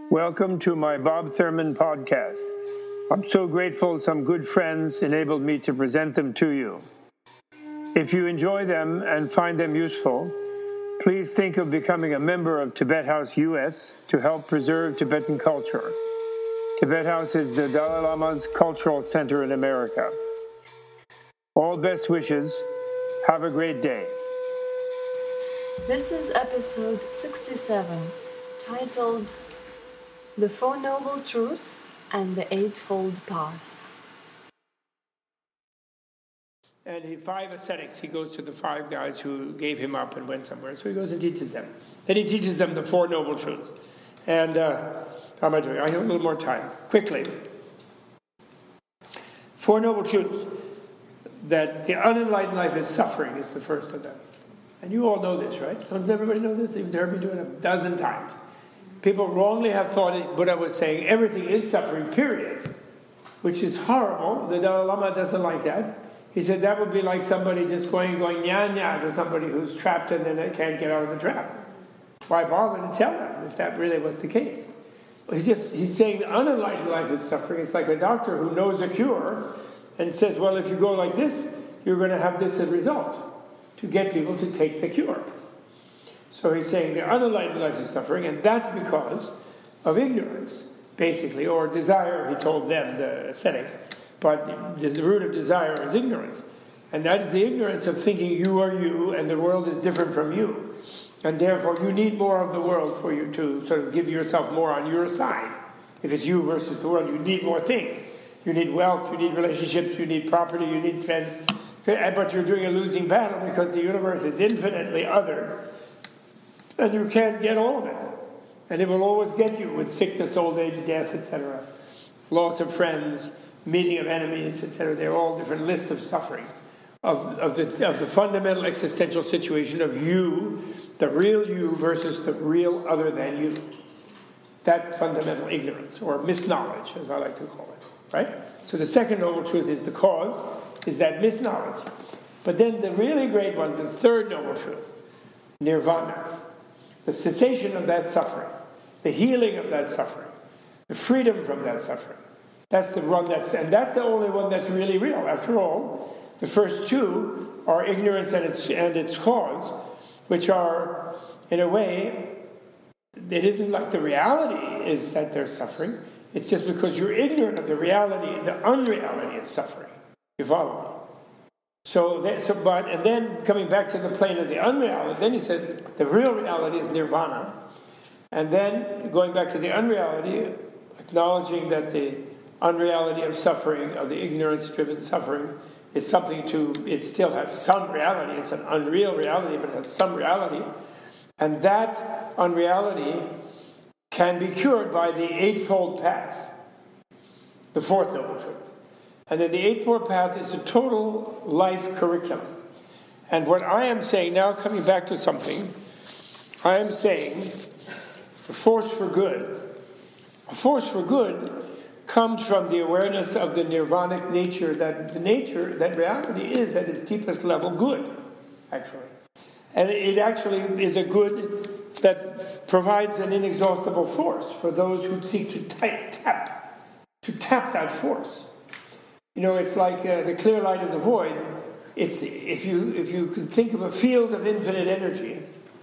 Welcome to my Bob Thurman podcast. I'm so grateful some good friends enabled me to present them to you. If you enjoy them and find them useful, please think of becoming a member of Tibet House US to help preserve Tibetan culture. Tibet House is the Dalai Lama's cultural center in America. All best wishes. Have a great day. This is episode 67, titled The Four Noble Truths and the Eightfold Path. And 5 ascetics, he goes to the 5 guys who gave him up and went somewhere. So he goes and teaches them. Then he teaches them the Four Noble Truths. And how am I doing? I have a little more time. Quickly. Four Noble Truths. That the unenlightened life is suffering is the first of them. And you all know this, right? Doesn't everybody know this? You've heard me do it a dozen times. People wrongly have thought Buddha was saying everything is suffering, period. Which is horrible. The Dalai Lama doesn't like that. He said that would be like somebody just going nya to somebody who's trapped and then they can't get out of the trap. Why bother to tell them if that really was the case? He's saying the unenlightened life is suffering. It's like a doctor who knows a cure and says, well, if you go like this, you're going to have this as a result, to get people to take the cure. So he's saying the unenlightened life is suffering, and that's because of ignorance, basically, or desire, he told them, the ascetics. But the root of desire is ignorance. And that is the ignorance of thinking you are you, and the world is different from you. And therefore, you need more of the world for you to sort of give yourself more on your side. If it's you versus the world, you need more things. You need wealth, you need relationships, you need property, you need friends. But you're doing a losing battle because the universe is infinitely other. And you can't get all of it. And it will always get you with sickness, old age, death, etc. Loss of friends, meeting of enemies, etc. They're all different lists of suffering. Of the fundamental existential situation of you, the real you versus the real other than you. That fundamental ignorance, or misknowledge, as I like to call it. Right? So the second noble truth is the cause, is that misknowledge. But then the really great one, the third noble truth, nirvana. The cessation of that suffering, the healing of that suffering, the freedom from that suffering. That's the one and that's the only one that's really real. After all, the first two are ignorance and its cause, which are, in a way, it isn't like the reality is that they're suffering. It's just because you're ignorant of the reality, the unreality of suffering. You follow me? And then coming back to the plane of the unreality, then he says the real reality is nirvana. And then going back to the unreality, acknowledging that the unreality of suffering, of the ignorance-driven suffering, is something it still has some reality. It's an unreal reality, but it has some reality. And that unreality can be cured by the Eightfold Path, the fourth noble truth. And then the Eightfold Path is a total life curriculum. And what I am saying, now coming back to something, I am saying the force for good. A force for good comes from the awareness of the nirvanic nature, that reality is at its deepest level good, actually. And it actually is a good that provides an inexhaustible force for those who seek to tap that force. You know, it's like the clear light of the void. It's if you could think of a field of infinite energy,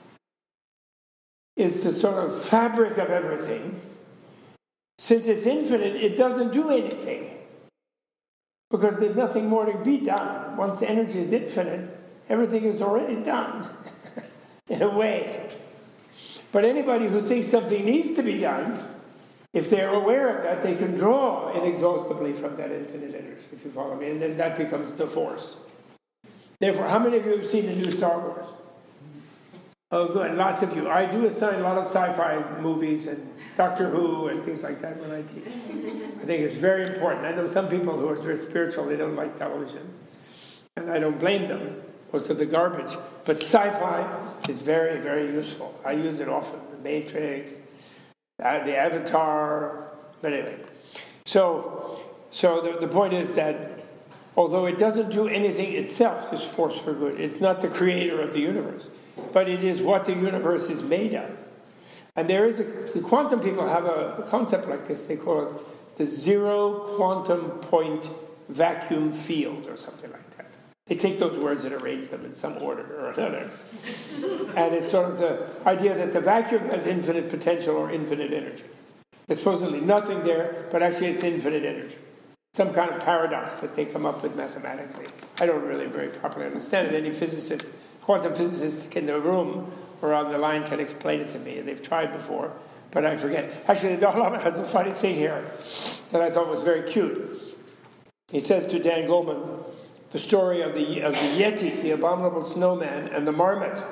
is the sort of fabric of everything. Since it's infinite, it doesn't do anything because there's nothing more to be done. Once the energy is infinite, everything is already done, in a way. But anybody who thinks something needs to be done, if they're aware of that, they can draw inexhaustibly from that infinite energy, if you follow me, and then that becomes the force. Therefore, how many of you have seen the new Star Wars? Oh, good, lots of you. I do assign a lot of sci-fi movies and Doctor Who and things like that when I teach. I think it's very important. I know some people who are very spiritual, they don't like television. And I don't blame them, most of the garbage. But sci-fi is very, very useful. I use it often. The Matrix, the Avatar, but anyway. So the point is that although it doesn't do anything itself, this force for good, it's not the creator of the universe, but it is what the universe is made of. And the quantum people have a concept like this. They call it the zero quantum point vacuum field or something like that. They take those words and arrange them in some order or another. And it's sort of the idea that the vacuum has infinite potential or infinite energy. There's supposedly nothing there, but actually it's infinite energy. Some kind of paradox that they come up with mathematically. I don't really very properly understand it. Any physicist, quantum physicist in the room or on the line can explain it to me. They've tried before, but I forget. Actually, the Dalai Lama has a funny thing here that I thought was very cute. He says to Dan Goleman the story of the Yeti, the abominable snowman, and the marmot.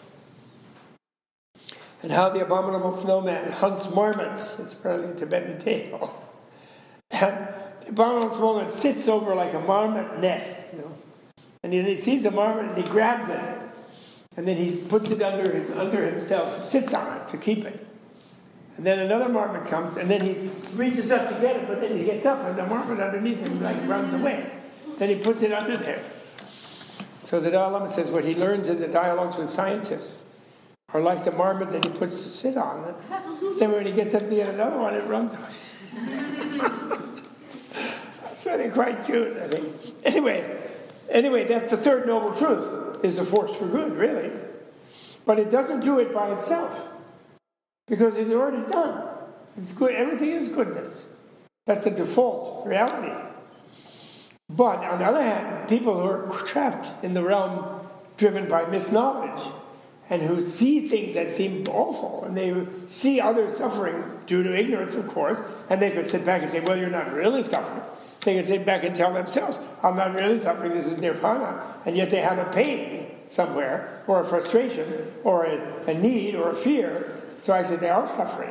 And how the abominable snowman hunts marmots. It's probably a Tibetan tale. And the abominable snowman sits over like a marmot nest, and then he sees a marmot and he grabs it. And then he puts it under himself, sits on it to keep it. And then another marmot comes, and then he reaches up to get it, but then he gets up, and the marmot underneath him runs away. Then he puts it under there. So the Dalai Lama says what he learns in the dialogues with scientists are like the marmot that he puts to sit on. Then when he gets up to get another one, it runs away. That's really quite cute, I think. Anyway, that's the third noble truth, is the force for good, really. But it doesn't do it by itself, because it's already done. It's good. Everything is goodness. That's the default reality. But on the other hand, people who are trapped in the realm driven by misknowledge and who see things that seem awful, and they see others suffering due to ignorance, of course, and they could sit back and say, well, you're not really suffering. They can sit back and tell themselves, I'm not really suffering, this is nirvana. And yet they have a pain somewhere, or a frustration, or a need, or a fear. So actually they are suffering.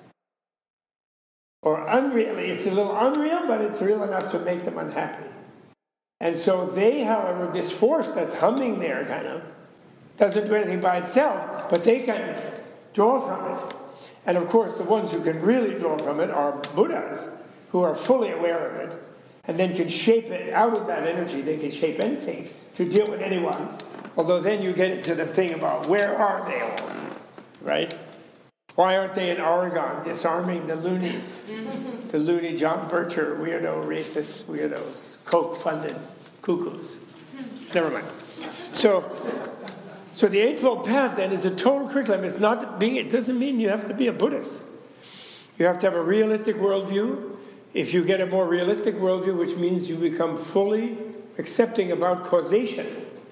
Or unreally, it's a little unreal, but it's real enough to make them unhappy. And so they, however, this force that's humming there, kind of, doesn't do anything by itself, but they can draw from it. And of course, the ones who can really draw from it are Buddhas, who are fully aware of it, and then can shape it out of that energy. They can shape anything to deal with anyone. Although then you get into the thing about where are they all, right? Why aren't they in Oregon disarming the loonies? The loony John Bircher, weirdo, racist weirdos, Coke-funded cuckoos. Never mind. So the Eightfold Path then is a total curriculum. It doesn't mean you have to be a Buddhist. You have to have a realistic worldview. If you get a more realistic worldview, which means you become fully accepting about causation,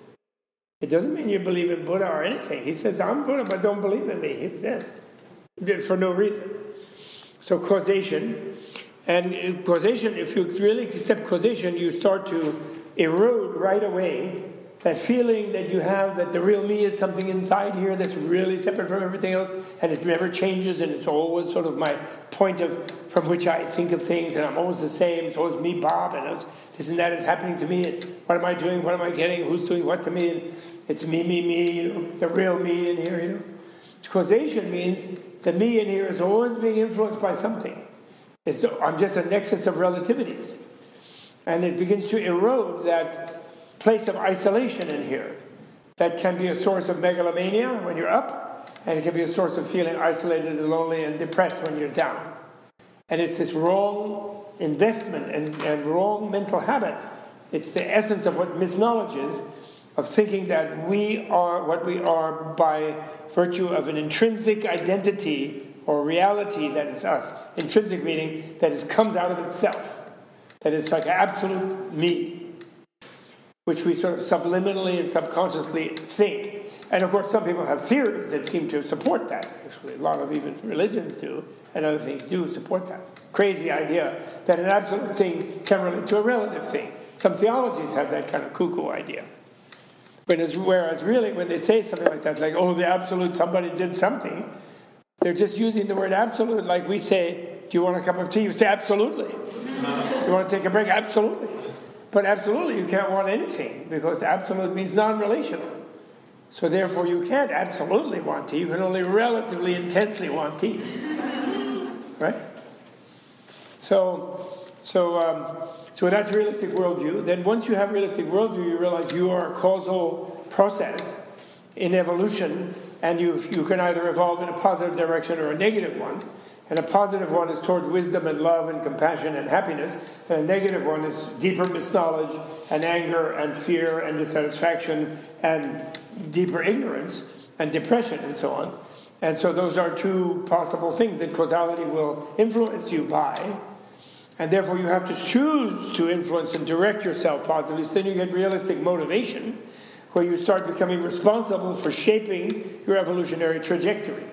it doesn't mean you believe in Buddha or anything. He says, I'm Buddha, but don't believe in me, he says, for no reason. So causation, and causation, if you really accept causation, you start to erode right away that feeling that you have that the real me is something inside here that's really separate from everything else, and it never changes, and it's always sort of my point from which I think of things, and I'm always the same. It's always me, Bob, and this and that is happening to me, and what am I doing, what am I getting, who's doing what to me, and it's me, the real me in here, Causation means the me in here is always being influenced by something. I'm just a nexus of relativities. And it begins to erode that place of isolation in here. That can be a source of megalomania when you're up, and it can be a source of feeling isolated and lonely and depressed when you're down. And it's this wrong investment and wrong mental habit. It's the essence of what misknowledge is, of thinking that we are what we are by virtue of an intrinsic identity or reality that is us. Intrinsic meaning that comes out of itself. That is like an absolute me, which we sort of subliminally and subconsciously think. And of course, some people have theories that seem to support that. Actually, a lot of even religions do, and other things do support that. Crazy idea that an absolute thing can relate to a relative thing. Some theologies have that kind of cuckoo idea. Whereas really, when they say something like that, like, oh, the absolute, somebody did something, they're just using the word absolute like we say, do you want a cup of tea? You say, absolutely. You want to take a break? Absolutely. But absolutely, you can't want anything, because absolute means non-relational. So therefore, you can't absolutely want tea. You can only relatively intensely want tea. Right? So that's realistic worldview. Then once you have realistic worldview, you realize you are a causal process in evolution, And you can either evolve in a positive direction or a negative one. And a positive one is toward wisdom and love and compassion and happiness. And a negative one is deeper misknowledge and anger and fear and dissatisfaction and deeper ignorance and depression and so on. And so those are two possible things that causality will influence you by. And therefore you have to choose to influence and direct yourself positively. So then you get realistic motivation, where you start becoming responsible for shaping your evolutionary trajectory.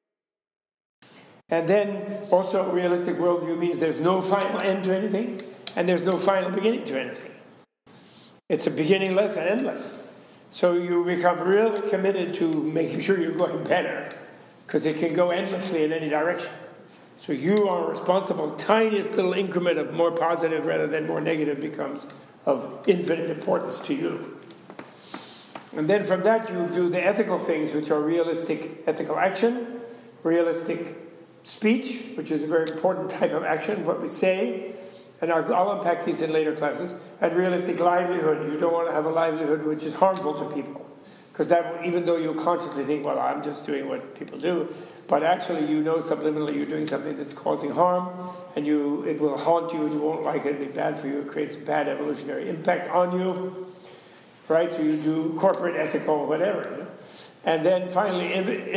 And then also realistic worldview means there's no final end to anything, and there's no final beginning to anything. It's a beginningless and endless. So you become really committed to making sure you're going better, because it can go endlessly in any direction. So you are responsible. Tiniest little increment of more positive rather than more negative becomes of infinite importance to you. And then from that you do the ethical things, which are realistic ethical action, realistic speech, which is a very important type of action, what we say, and I'll unpack these in later classes, and realistic livelihood. You don't want to have a livelihood which is harmful to people, because that, even though you consciously think, well, I'm just doing what people do, but actually you know subliminally you're doing something that's causing harm, and it will haunt you, and you won't like it, it'll be bad for you, it creates bad evolutionary impact on you, right? So you do corporate, ethical, whatever. You know? And then finally,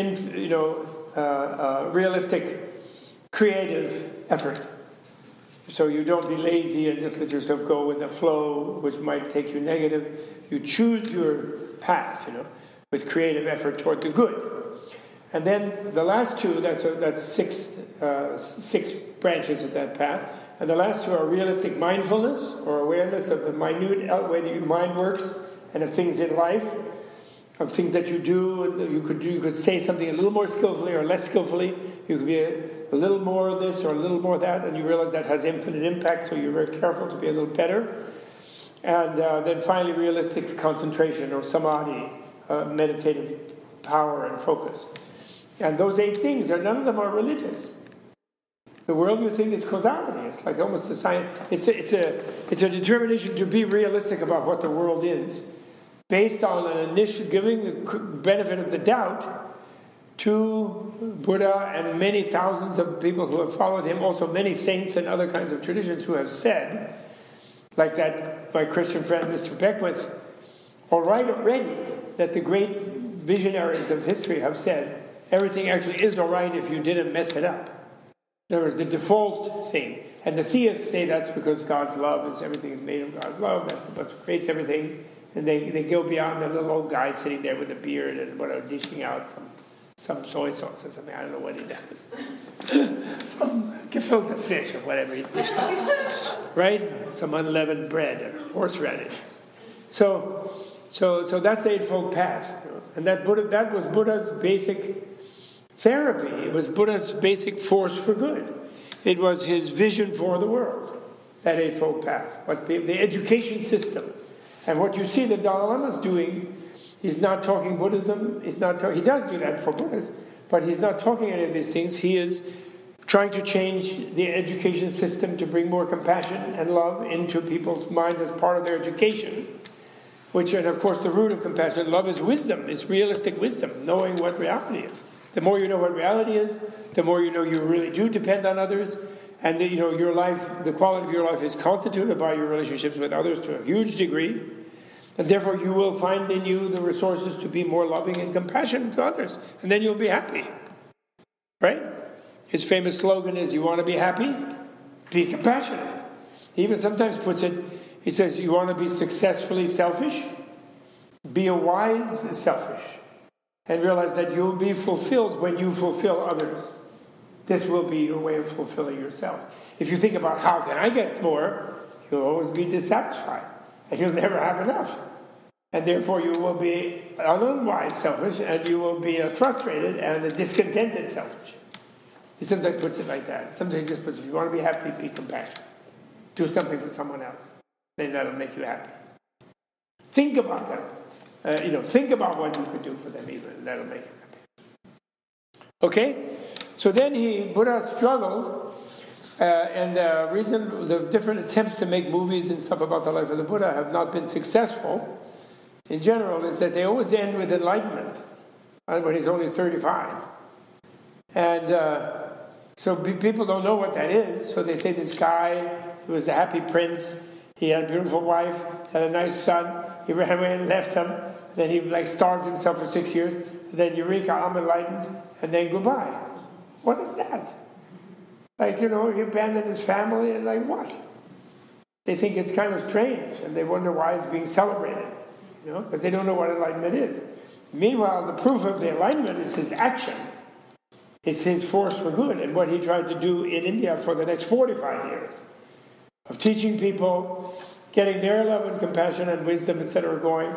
realistic creative effort. So you don't be lazy and just let yourself go with the flow, which might take you negative. You choose your path, with creative effort toward the good. And then the last two, that's six branches of that path. And the last two are realistic mindfulness, or awareness of the minute way that your mind works and of things in life, of things that you do. You could say something a little more skillfully or less skillfully. You could be a little more of this or a little more of that, and you realize that has infinite impact, so you're very careful to be a little better. And then finally, realistic concentration or samadhi, meditative power and focus. And those 8 things, none of them are religious. The worldview thing is causality. It's like almost a science. It's a determination to be realistic about what the world is, based on an initial giving the benefit of the doubt to Buddha and many thousands of people who have followed him, also many saints and other kinds of traditions who have said, like that my Christian friend Mr. Beckwith, already that the great visionaries of history have said, everything actually is all right if you didn't mess it up. In other words, the default thing. And the theists say that's because God's love is everything is made of God's love, that's what creates everything. And they go beyond the little old guy sitting there with a beard and dishing out some soy sauce or something. I don't know what he does. Some gefilte fish or whatever he dished out. Right? Some unleavened bread or horseradish. So that's the Eightfold Path. And that was Buddha's basic therapy. It was Buddha's basic force for good. It was his vision for the world, that Eightfold Path. The education system. And what you see that Dalai Lama is doing, he's not talking Buddhism. He does do that for Buddhists, but he's not talking any of these things. He is trying to change the education system to bring more compassion and love into people's minds as part of their education. And of course, the root of compassion and love is wisdom. It's realistic wisdom, knowing what reality is. The more you know what reality is, the more you know you really do depend on others, and that, your life, the quality of your life is constituted by your relationships with others to a huge degree, and therefore you will find in you the resources to be more loving and compassionate to others, and then you'll be happy. Right? His famous slogan is, you want to be happy? Be compassionate. He even sometimes puts it, he says, you want to be successfully selfish? Be a wise selfish. And realize that you'll be fulfilled when you fulfill others. This will be your way of fulfilling yourself. If you think about how can I get more, you'll always be dissatisfied. And you'll never have enough. And therefore you will be an unwise selfish, and you will be a frustrated and a discontented selfish. He sometimes puts it like that. Sometimes he just puts, if you want to be happy, be compassionate. Do something for someone else. Then that'll make you happy. Think about them. Think about what you could do for them even, and that'll make you happy. Okay? So then Buddha struggled, and the different attempts to make movies and stuff about the life of the Buddha have not been successful, in general, is that they always end with enlightenment. when he's only 35. And so people don't know what that is. So they say this guy, he was a happy prince, he had a beautiful wife, had a nice son, he ran away and left him, then he starved himself for 6 years, and then eureka, I'm enlightened, and then goodbye. What is that? He abandoned his family, and what? They think it's kind of strange, and they wonder why it's being celebrated, because they don't know what enlightenment is. Meanwhile, the proof of the enlightenment is his action. It's his force for good, and what he tried to do in India for the next 45 years, of teaching people, getting their love and compassion and wisdom, etc. going,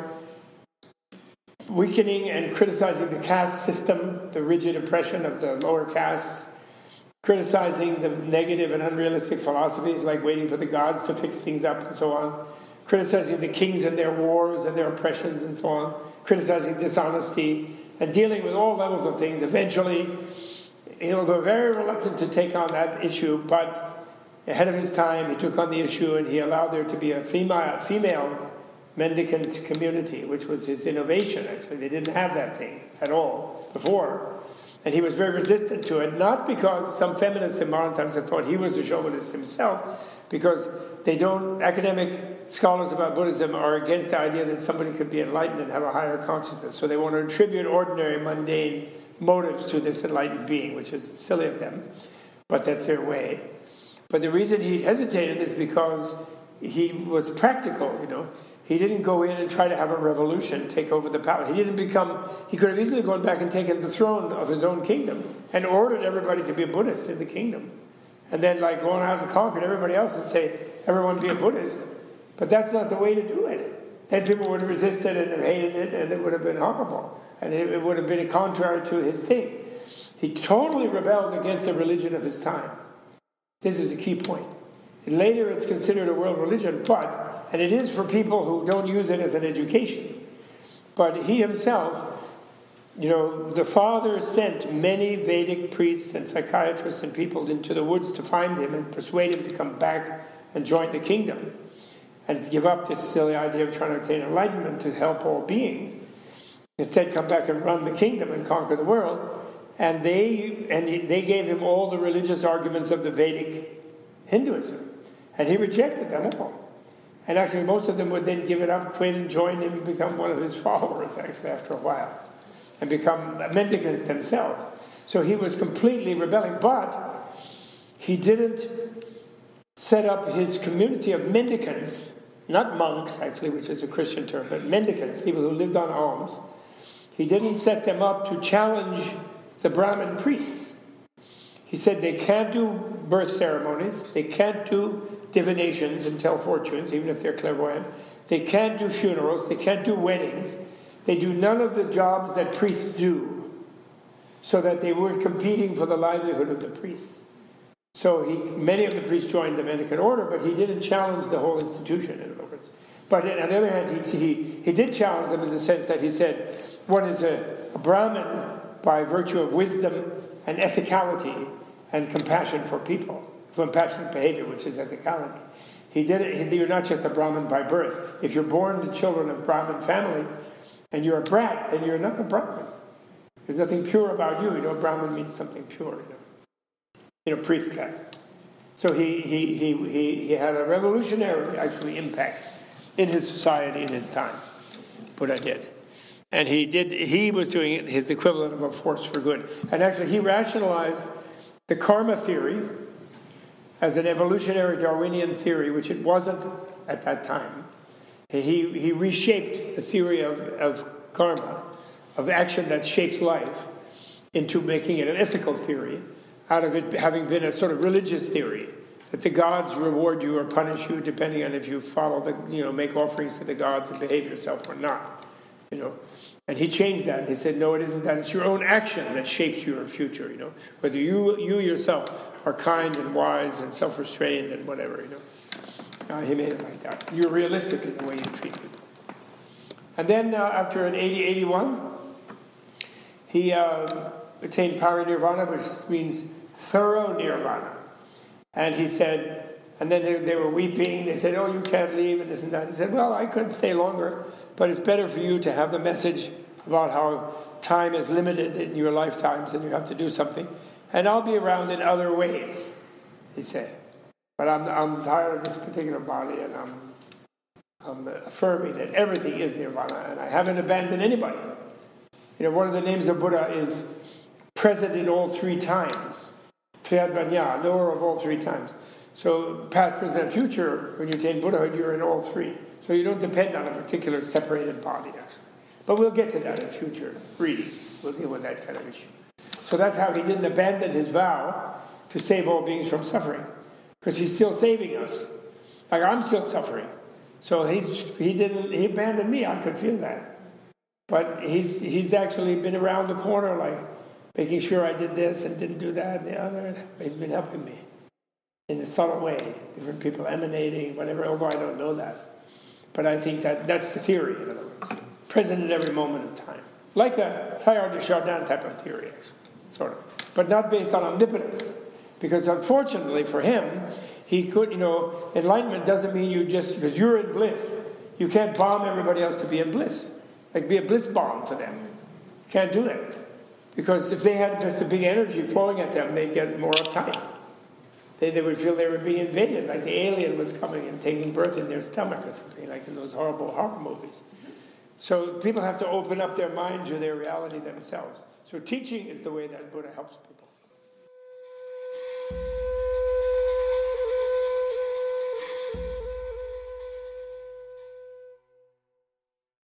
weakening and criticizing the caste system, the rigid oppression of the lower castes, criticizing the negative and unrealistic philosophies like waiting for the gods to fix things up and so on, criticizing the kings and their wars and their oppressions and so on, criticizing dishonesty, and dealing with all levels of things. Eventually, although very reluctant to take on that issue, but ahead of his time, he took on the issue and he allowed there to be a female mendicant community, which was his innovation, actually. They didn't have that thing at all before. And he was very resistant to it, not because some feminists in modern times have thought he was a chauvinist himself, because academic scholars about Buddhism are against the idea that somebody could be enlightened and have a higher consciousness. So they want to attribute ordinary, mundane motives to this enlightened being, which is silly of them, but that's their way. But the reason he hesitated is because he was practical, He didn't go in and try to have a revolution, take over the power. He could have easily gone back and taken the throne of his own kingdom and ordered everybody to be a Buddhist in the kingdom. And then gone out and conquered everybody else and say, everyone be a Buddhist. But that's not the way to do it. Then people would have resisted it and hated it, and it would have been horrible. And it would have been contrary to his thing. He totally rebelled against the religion of his time. This is a key point. Later it's considered a world religion, and it is for people who don't use it as an education. But he himself, the father sent many Vedic priests and psychiatrists and people into the woods to find him and persuade him to come back and join the kingdom and give up this silly idea of trying to attain enlightenment to help all beings. Instead, come back and run the kingdom and conquer the world. And they gave him all the religious arguments of the Vedic Hinduism. And he rejected them all. And actually, most of them would then give it up, quit, and join him and become one of his followers, actually, after a while. And become mendicants themselves. So he was completely rebelling. But he didn't set up his community of mendicants, not monks, actually, which is a Christian term, but mendicants, people who lived on alms. He didn't set them up to challenge the Brahmin priests. He said they can't do birth ceremonies, they can't do divinations and tell fortunes, even if they're clairvoyant. They can't do funerals, they can't do weddings. They do none of the jobs that priests do, so that they weren't competing for the livelihood of the priests. So many of the priests joined the Mendicant order, but he didn't challenge the whole institution, in other words. But on the other hand, he did challenge them in the sense that he said, one is a Brahmin by virtue of wisdom and ethicality and compassion for people, compassionate behavior, which is ethicality. You're not just a Brahmin by birth. If you're born to children of Brahmin family and you're a brat, then you're not a Brahmin. There's nothing pure about you. Brahmin means something pure. Priest caste. So he had a revolutionary, actually, impact in his society in his time. Buddha did. And he was doing his equivalent of a force for good. And actually, he rationalized the karma theory as an evolutionary Darwinian theory, which it wasn't at that time. He reshaped the theory of karma, of action that shapes life, into making it an ethical theory, out of it having been a sort of religious theory, that the gods reward you or punish you depending on if you follow make offerings to the gods and behave yourself or not. And he changed that. He said, no, it isn't that. It's your own action that shapes your future, Whether you yourself are kind and wise and self-restrained and whatever, He made it like that. You're realistic in the way you treat people. And then after in 81, he attained parinirvana, which means thorough nirvana. And he said, and then they were weeping. They said, oh, you can't leave, and this and that. He said, well, I couldn't stay longer, but it's better for you to have the message about how time is limited in your lifetimes and you have to do something. And I'll be around in other ways, he said. But I'm tired of this particular body, and I'm affirming that everything is nirvana, and I haven't abandoned anybody. One of the names of Buddha is present in all three times. Triyadvanya, knower of all three times. So past, present, and future, when you attain Buddhahood, you're in all three. So you don't depend on a particular separated body, actually. But we'll get to that in future readings. We'll deal with that kind of issue. So that's how he didn't abandon his vow to save all beings from suffering. Because he's still saving us. Like I'm still suffering. So he abandoned me, I could feel that. But he's actually been around the corner, like making sure I did this and didn't do that and the other. He's been helping me in a subtle way. Different people emanating, whatever, although I don't know that. But I think that's the theory, in other words. Present in every moment of time. Like a Teilhard de Chardin type of theory, sort of. But not based on omnipotence. Because unfortunately for him, he could, enlightenment doesn't mean you just, because you're in bliss, you can't bomb everybody else to be in bliss. Like be a bliss bomb to them. You can't do that. Because if they had just a big energy flowing at them, they'd get more uptight. They would feel they were being invaded, like the alien was coming and taking birth in their stomach or something, like in those horrible horror movies. So people have to open up their mind to their reality themselves. So teaching is the way that Buddha helps people.